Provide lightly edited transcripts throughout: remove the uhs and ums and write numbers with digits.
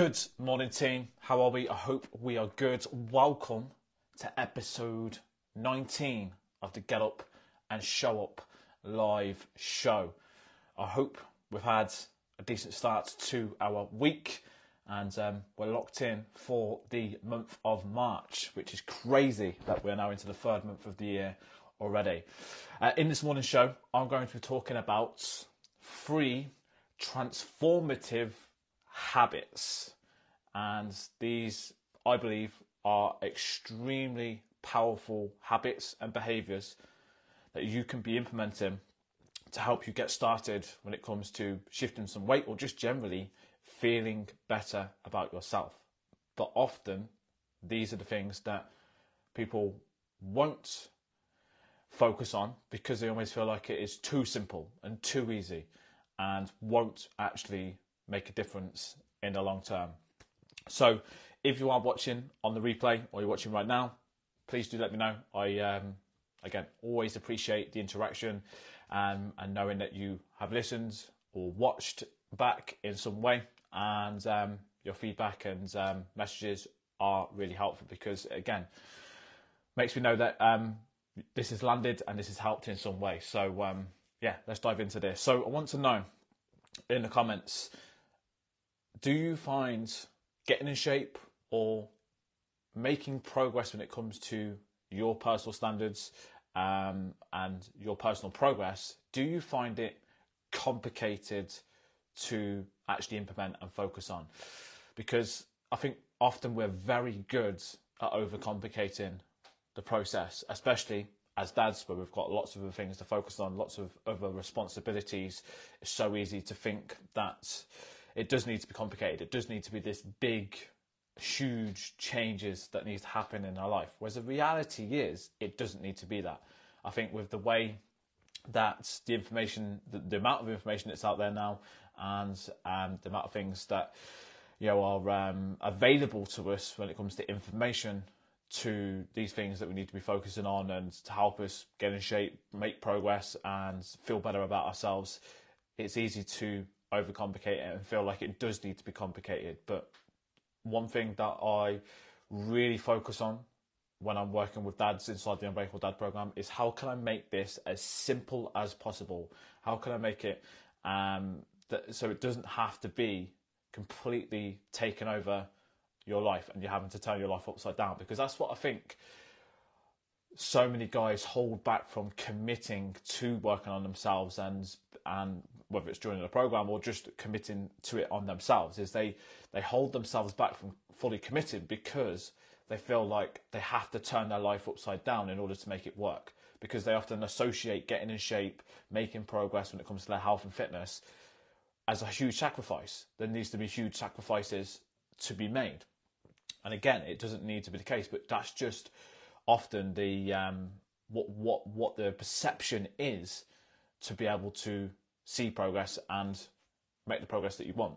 Good morning, team. How are we? I hope we are good. Welcome to episode 19 of the Get Up and Show Up live show. I hope we've had a decent start to our week and we're locked in for the month of March, which is crazy that we're now into the third month of the year already. In this morning's show, I'm going to be talking about 3 transformative habits, and these, I believe, are extremely powerful habits and behaviors that you can be implementing to help you get started when it comes to shifting some weight or just generally feeling better about yourself. But often these are the things that people won't focus on because they always feel like it is too simple and too easy and won't actually make a difference in the long term. So if you are watching on the replay or you're watching right now, please do let me know. I again always appreciate the interaction and knowing that you have listened or watched back in some way, and your feedback and messages are really helpful because again makes me know that this has landed and this has helped in some way. So yeah, let's dive into this. So I want to know in the comments, do you find getting in shape or making progress when it comes to your personal standards and your personal progress, do you find it complicated to actually implement and focus on? Because I think often we're very good at overcomplicating the process, especially as dads, where we've got lots of other things to focus on, lots of other responsibilities. It's so easy to think that it does need to be complicated. It does need to be this big, huge changes that needs to happen in our life. Whereas the reality is, it doesn't need to be that. I think with the way that the information, the amount of information that's out there now, and the amount of things that are available to us when it comes to information, to these things that we need to be focusing on and to help us get in shape, make progress and feel better about ourselves, it's easy to overcomplicate it and feel like it does need to be complicated. But one thing that I really focus on when I'm working with dads inside the Unbreakable Dad program is how can I make this as simple as possible? How can I make it so it doesn't have to be completely taken over your life and you're having to turn your life upside down? Because that's what I think so many guys hold back from committing to working on themselves, and whether it's during the program or just committing to it on themselves, is they hold themselves back from fully committing because they feel like they have to turn their life upside down in order to make it work, because they often associate getting in shape, making progress when it comes to their health and fitness as a huge sacrifice. There needs to be huge sacrifices to be made. And again, it doesn't need to be the case, but that's just often the what the perception is to be able to see progress and make the progress that you want.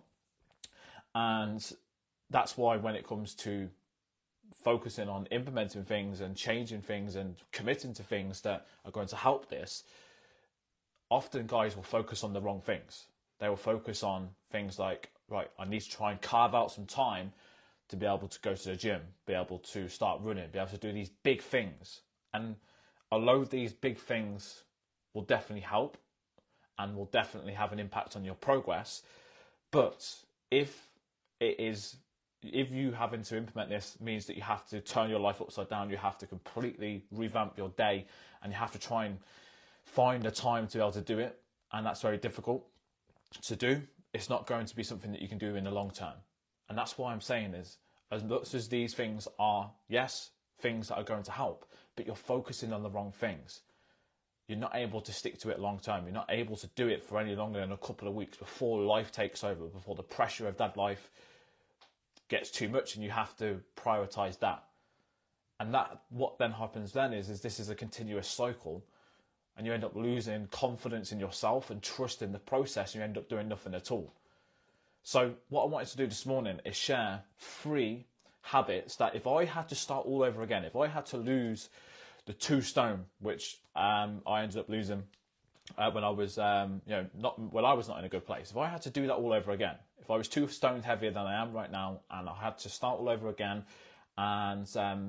And that's why when it comes to focusing on implementing things and changing things and committing to things that are going to help this, often guys will focus on the wrong things. They will focus on things like, right, I need to try and carve out some time to be able to go to the gym, be able to start running, be able to do these big things. And although these big things will definitely help and will definitely have an impact on your progress, but if you having to implement this means that you have to turn your life upside down, you have to completely revamp your day, and you have to try and find the time to be able to do it, and that's very difficult to do, it's not going to be something that you can do in the long term. And that's why I'm saying is, as much as these things are, yes, things that are going to help, but you're focusing on the wrong things. You're not able to stick to it long term. You're not able to do it for any longer than a couple of weeks before life takes over, before the pressure of dad life gets too much and you have to prioritize that. And that, what then happens then is this is a continuous cycle, and you end up losing confidence in yourself and trust in the process, and you end up doing nothing at all. So what I wanted to do this morning is share 3 habits that if I had to start all over again, if I had to lose the 2 stone, which I ended up losing when I was not in a good place, if I had to do that all over again, if I was 2 stone heavier than I am right now, and I had to start all over again, and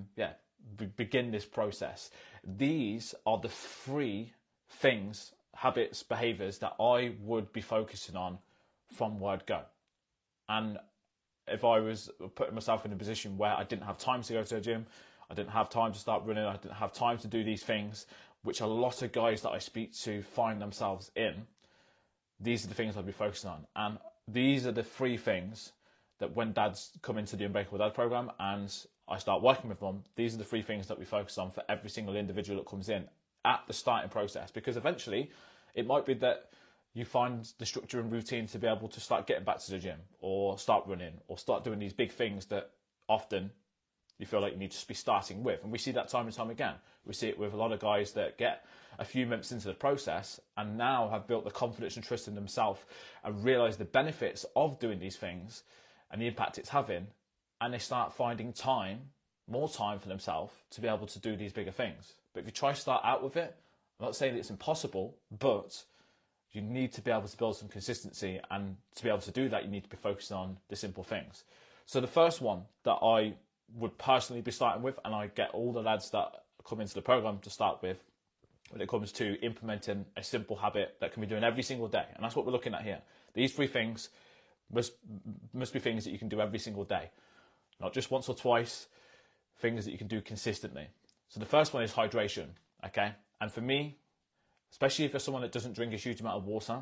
begin this process, these are the 3 things, habits, behaviors that I would be focusing on from word go. And if I was putting myself in a position where I didn't have time to go to a gym, I didn't have time to start running, I didn't have time to do these things, which a lot of guys that I speak to find themselves in, these are the things I'd be focusing on. And these are the 3 things that when dads come into the Unbreakable Dad program and I start working with them, these are the 3 things that we focus on for every single individual that comes in at the starting process. Because eventually it might be that you find the structure and routine to be able to start getting back to the gym or start running or start doing these big things that often you feel like you need to be starting with. And we see that time and time again. We see it with a lot of guys that get a few months into the process and now have built the confidence and trust in themselves and realise the benefits of doing these things and the impact it's having. And they start finding more time for themselves to be able to do these bigger things. But if you try to start out with it, I'm not saying that it's impossible, but you need to be able to build some consistency, and to be able to do that, you need to be focusing on the simple things. So the first one that I would personally be starting with, and I get all the lads that come into the program to start with, when it comes to implementing a simple habit that can be doing every single day. And that's what we're looking at here. These 3 things must be things that you can do every single day, not just once or twice, things that you can do consistently. So the first one is hydration, okay? And for me, especially if you're someone that doesn't drink a huge amount of water,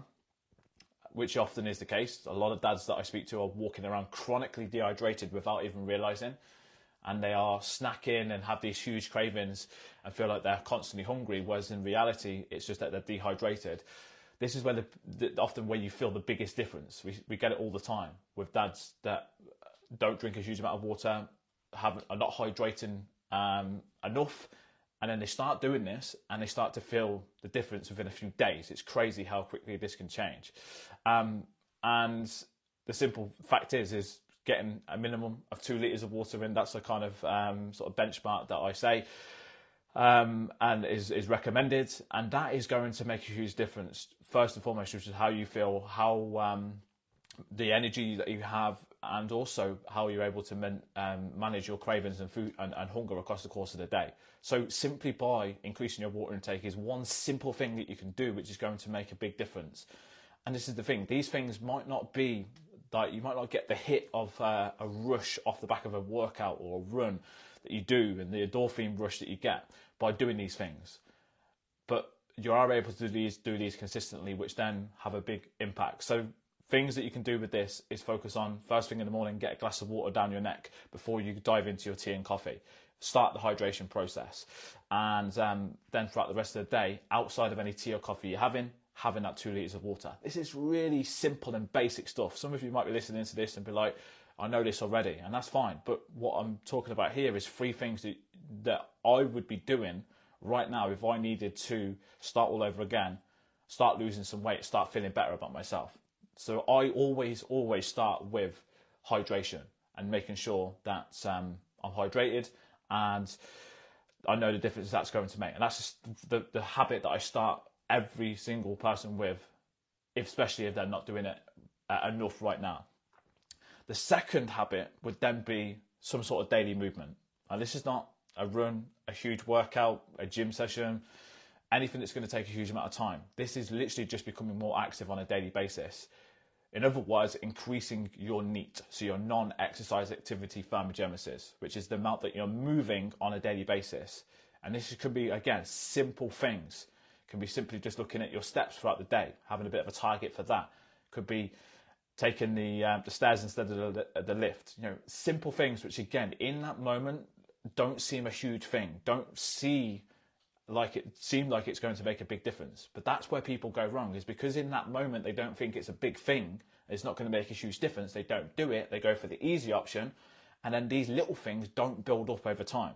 which often is the case, a lot of dads that I speak to are walking around chronically dehydrated without even realising, and they are snacking and have these huge cravings and feel like they're constantly hungry, whereas in reality, it's just that they're dehydrated. This is where often where you feel the biggest difference. We get it all the time with dads that don't drink a huge amount of water, are not hydrating enough, and then they start doing this and they start to feel the difference within a few days. It's crazy how quickly this can change. And the simple fact is getting a minimum of 2 litres of water in. That's the kind of sort of benchmark that I say and is recommended. And that is going to make a huge difference, first and foremost, which is how you feel, how the energy that you have, and also how you're able to manage your cravings and food and hunger across the course of the day. So simply by increasing your water intake is one simple thing that you can do, which is going to make a big difference. And this is the thing, these things might not be like, you might not get the hit of a rush off the back of a workout or a run that you do, and the endorphin rush that you get by doing these things. But you are able to do these consistently, which then have a big impact. So things that you can do with this is focus on first thing in the morning, get a glass of water down your neck before you dive into your tea and coffee. Start the hydration process. And then throughout the rest of the day, outside of any tea or coffee you're having that 2 litres of water. This is really simple and basic stuff. Some of you might be listening to this and be like, I know this already, and that's fine. But what I'm talking about here is 3 things that I would be doing right now if I needed to start all over again, start losing some weight, start feeling better about myself. So I always start with hydration and making sure that I'm hydrated, and I know the difference that's going to make. And that's just the habit that I start every single person with, especially if they're not doing it enough right now. The second habit would then be some sort of daily movement. And this is not a run, a huge workout, a gym session, anything that's going to take a huge amount of time. This is literally just becoming more active on a daily basis. In other words, increasing your NEAT, so your non-exercise activity thermogenesis, which is the amount that you're moving on a daily basis. And this could be, again, simple things. It can be simply just looking at your steps throughout the day, having a bit of a target for that. Could be taking the stairs instead of the lift. You know, simple things which, again, in that moment, don't seem a huge thing. Don't seem like it's going to make a big difference. But that's where people go wrong, is because in that moment they don't think it's a big thing, it's not going to make a huge difference, they don't do it, they go for the easy option, and then these little things don't build up over time.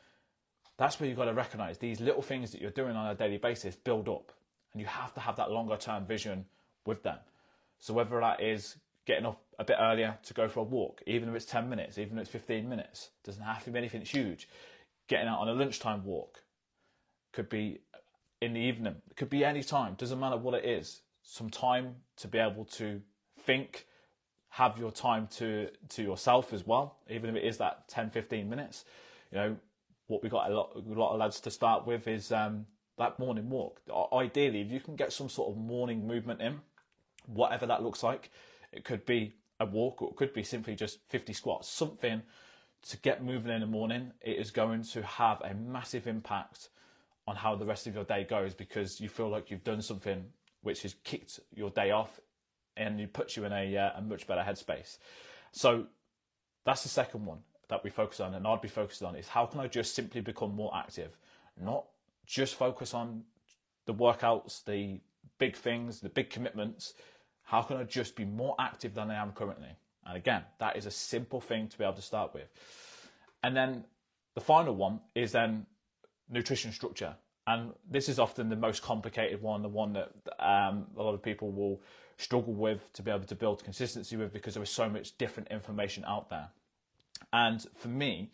That's where you've got to recognise these little things that you're doing on a daily basis build up, and you have to have that longer term vision with them. So whether that is getting up a bit earlier to go for a walk, even if it's 10 minutes, even if it's 15 minutes, doesn't have to be anything huge. Getting out on a lunchtime walk, could be in the evening, it could be any time, doesn't matter what it is. Some time to be able to think, have your time to yourself as well, even if it is that 10-15 minutes. You know, what we got a lot of lads to start with is that morning walk. Ideally, if you can get some sort of morning movement in, whatever that looks like, it could be a walk or it could be simply just 50 squats, something to get moving in the morning. It is going to have a massive impact on how the rest of your day goes, because you feel like you've done something which has kicked your day off and it puts you in a much better headspace. So that's the second one that we focus on, and I'd be focused on, is how can I just simply become more active? Not just focus on the workouts, the big things, the big commitments. How can I just be more active than I am currently? And again, that is a simple thing to be able to start with. And then the final one is then nutrition structure. And this is often the most complicated one, the one that a lot of people will struggle with to be able to build consistency with, because there is so much different information out there. And for me,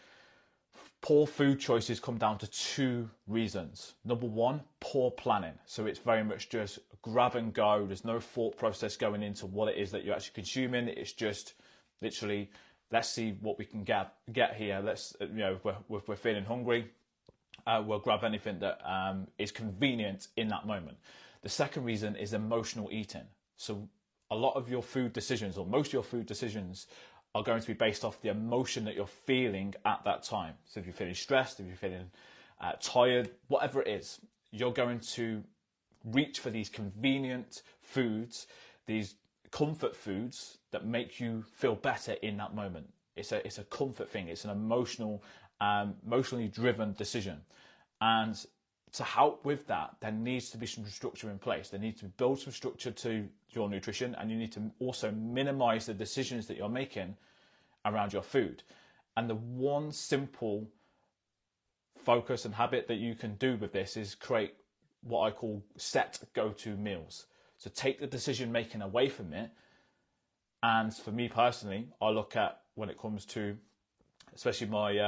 poor food choices come down to two reasons. Number one, poor planning. So it's very much just grab and go. There's no thought process going into what it is that you're actually consuming. It's just literally, let's see what we can get here. Let's, you know, if we're feeling hungry, we'll grab anything that is convenient in that moment. The second reason is emotional eating. So a lot of your food decisions, or most of your food decisions, are going to be based off the emotion that you're feeling at that time. So if you're feeling stressed, if you're feeling tired, whatever it is, you're going to reach for these convenient foods, these comfort foods that make you feel better in that moment. It's a comfort thing. It's an emotionally driven decision. And to help with that, there needs to be some structure in place. There needs to build some structure to your nutrition, and you need to also minimize the decisions that you're making around your food. And the one simple focus and habit that you can do with this is create what I call set go-to meals. So take the decision making away from it. And for me personally, I look at, when it comes to especially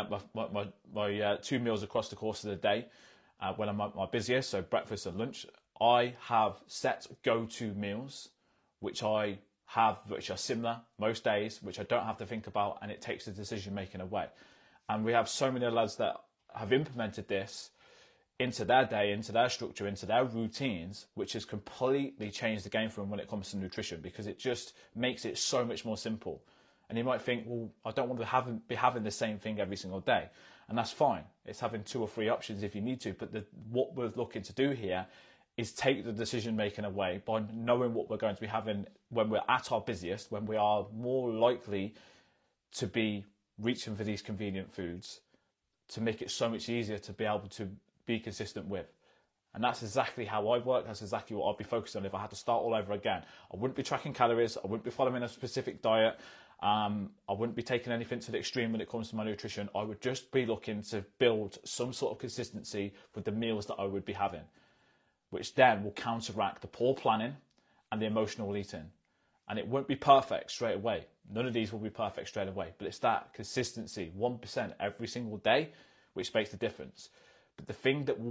my 2 meals across the course of the day, when I'm at my busiest, so breakfast and lunch, I have set go-to meals, which I have, which are similar most days, which I don't have to think about, and it takes the decision making away. And we have so many lads that have implemented this into their day, into their structure, into their routines, which has completely changed the game for them when it comes to nutrition, because it just makes it so much more simple. And you might think, well, I don't want to be having the same thing every single day. And that's fine. It's having 2 or 3 options if you need to. But what we're looking to do here is take the decision making away by knowing what we're going to be having when we're at our busiest, when we are more likely to be reaching for these convenient foods, to make it so much easier to be able to be consistent with. And that's exactly how I work. That's exactly what I'd be focused on if I had to start all over again. I wouldn't be tracking calories. I wouldn't be following a specific diet. I wouldn't be taking anything to the extreme when it comes to my nutrition. I would just be looking to build some sort of consistency with the meals that I would be having, which then will counteract the poor planning and the emotional eating. And it won't be perfect straight away. None of these will be perfect straight away, but it's that consistency, 1% every single day, which makes the difference. But the thing that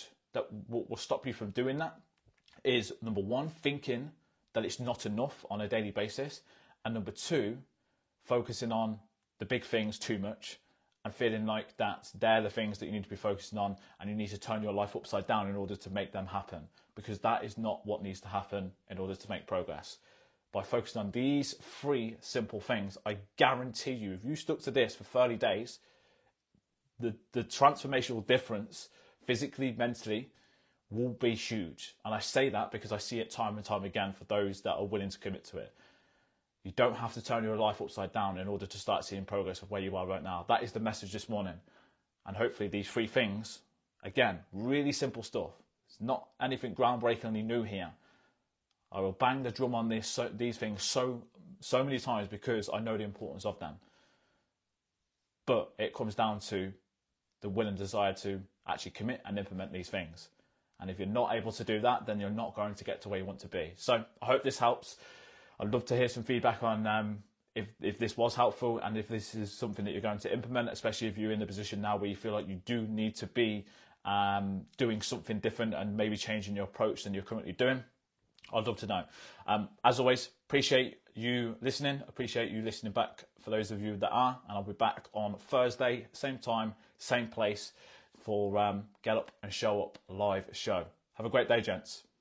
will stop you from doing that is, number one, thinking that it's not enough on a daily basis. And number two, focusing on the big things too much and feeling like that they're the things that you need to be focusing on, and you need to turn your life upside down in order to make them happen, because that is not what needs to happen in order to make progress. By focusing on these 3 simple things, I guarantee you, if you stuck to this for 30 days, the transformational difference physically, mentally, will be huge. And I say that because I see it time and time again for those that are willing to commit to it. You don't have to turn your life upside down in order to start seeing progress of where you are right now. That is the message this morning. And hopefully these 3 things, again, really simple stuff. It's not anything groundbreakingly new here. I will bang the drum on these things so many times because I know the importance of them. But it comes down to the will and desire to actually commit and implement these things. And if you're not able to do that, then you're not going to get to where you want to be. So I hope this helps. I'd love to hear some feedback on if this was helpful, and if this is something that you're going to implement, especially if you're in the position now where you feel like you do need to be doing something different and maybe changing your approach than you're currently doing. I'd love to know. As always, appreciate you listening. Appreciate you listening back for those of you that are. And I'll be back on Thursday, same time, same place for Get Up and Show Up live show. Have a great day, gents.